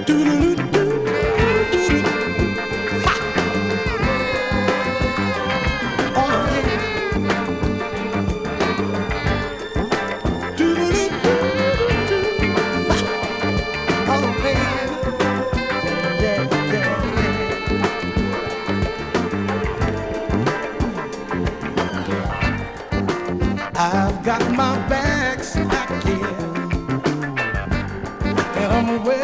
I've got my bags packed in, and I'm away.